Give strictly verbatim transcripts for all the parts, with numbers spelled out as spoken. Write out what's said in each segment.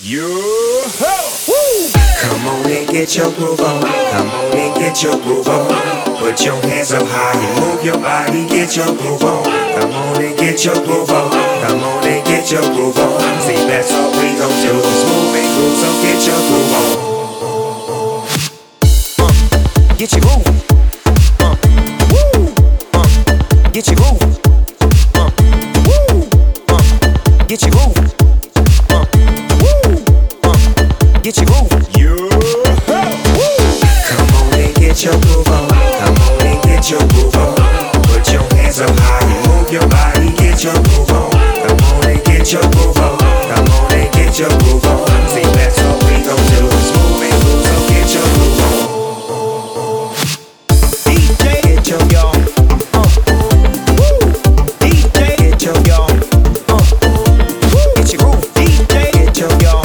You ho! Come on and get your groove on. Come on and get your groove on. Put your hands up high and move your body. Get your groove on. Come on and get your groove on. Come on and get your groove on. See, that's all we gon' do is move and groove. So get your groove on. Uh, get your groove. Uh, woo. Uh, get your groove. Uh, woo. Uh, get your groove. Get your groove. You Come on and get your groove on. Come on and get your groove on. Put your hands up high and move your body. Get your groove on. Come on and get your groove on. Come on and get your groove on. See, that's all we gon' do is move and groove. So get your groove on. D J, get your y'all. Uh, woo. D J, get your y'all. Uh, woo. Get your groove. D J, get your y'all.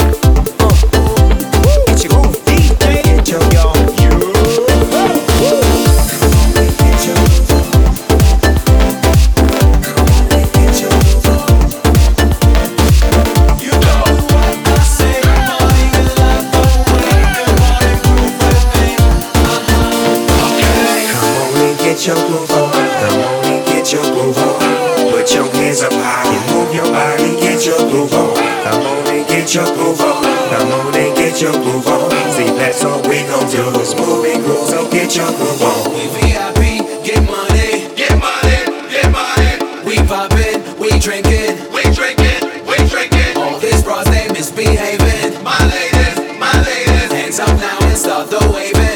Get your groove on, come on and get your groove on. Put your hands up high and move your body. Get your groove on, come on and get your groove on. Come on and get your groove on. See, that's all we gon' do is move and groove. So get your groove on. We V I P, get money, get money, get money. We poppin', we drinkin', we drinkin', we drinkin'. All these bras they misbehaving. My ladies, my ladies, hands up now and start the waving.